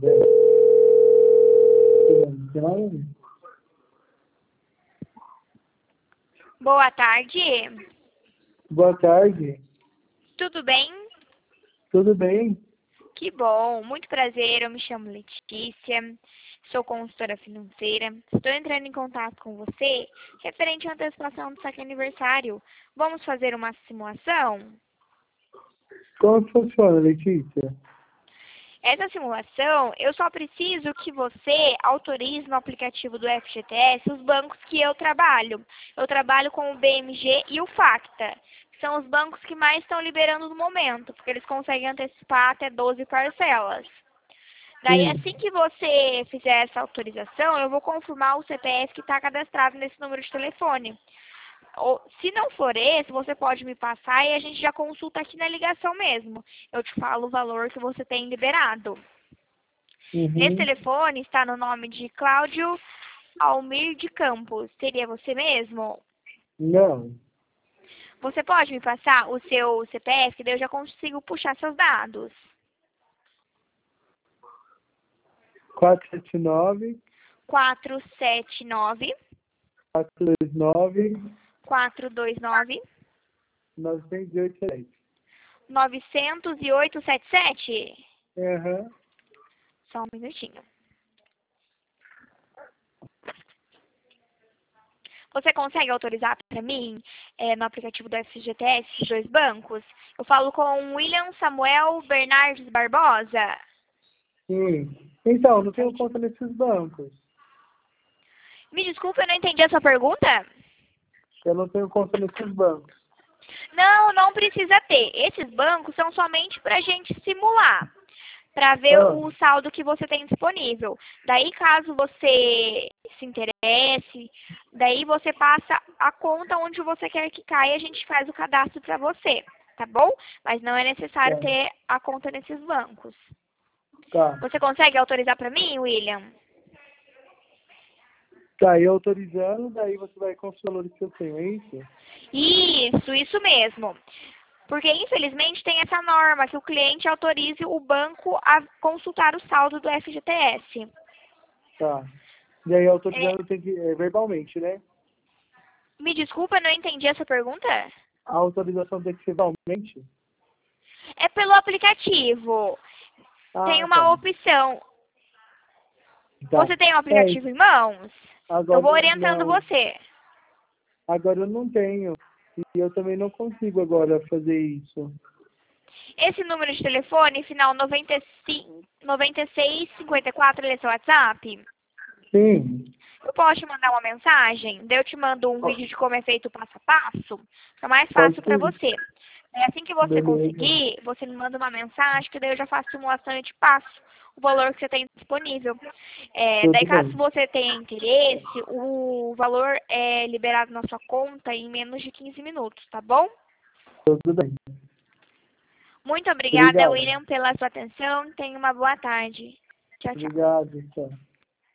Boa tarde. Boa tarde. Tudo bem? Tudo bem? Que bom. Muito prazer. Eu me chamo Letícia. Sou consultora financeira. Estou entrando em contato com você referente à antecipação do saque aniversário. Vamos fazer uma simulação? Como funciona, Letícia? Essa simulação, eu só preciso que você autorize no aplicativo do FGTS os bancos que eu trabalho. Eu trabalho com o BMG e o Facta, que são os bancos que mais estão liberando no momento, porque eles conseguem antecipar até 12 parcelas. Daí, Sim. assim que você fizer essa autorização, eu vou confirmar o CPF que está cadastrado nesse número de telefone. Ou, se não for esse, você pode me passar e a gente já consulta aqui na ligação mesmo. Eu te falo o valor que você tem liberado. Nesse Uhum. telefone está no nome de Cláudio Almir de Campos. Seria você mesmo? Não. Você pode me passar o seu CPF, que daí eu já consigo puxar seus dados. 479 479 429 429 987. 90877. Aham. Só um minutinho. Você consegue autorizar para mim, no aplicativo do FGTS, esses dois bancos? Eu falo com William Samuel Bernardes Barbosa. Sim. Então, não tenho Certinho. conta nesses bancos. Me desculpe, eu não entendi a sua pergunta. Eu não tenho conta nesses bancos. Não, não precisa ter. Esses bancos são somente para a gente simular, para ver Ah, o saldo que você tem disponível. Daí, caso você se interesse, daí você passa a conta onde você quer que caia e a gente faz o cadastro para você, tá bom? Mas não é necessário tá. ter a conta nesses bancos. Tá. Você consegue autorizar para mim, William? Tá, e autorizando, daí você vai com os valores que eu tenho, é isso? Isso mesmo. Porque, infelizmente, tem essa norma que o cliente autorize o banco a consultar o saldo do FGTS. Tá. E aí, É, autorizando tem que, verbalmente, né? me desculpa, eu não entendi essa pergunta. A autorização tem que ser verbalmente? É pelo aplicativo. Tem Ah, tá. uma opção. Tá. Você tem o É, aplicativo em mãos? Eu agora vou orientando não. você. Agora eu não tenho. E eu também não consigo agora fazer isso. Esse número de telefone, final 95, 9654, ele é seu WhatsApp? Sim. Eu posso te mandar uma mensagem? Daí eu te mando um vídeo de como é feito o passo a passo. Fica mais Pode fácil para ser. você. É assim que você Beleza. conseguir, você me manda uma mensagem, que daí eu já faço simulação e te passo o valor que você tem disponível. Daí, Tudo caso bem. você tenha interesse, o valor é liberado na sua conta em menos de 15 minutos, tá bom? Tudo bem. Muito obrigada, Obrigado. William, pela sua atenção. Tenha uma boa tarde. Tchau, tchau. Obrigado, tchau.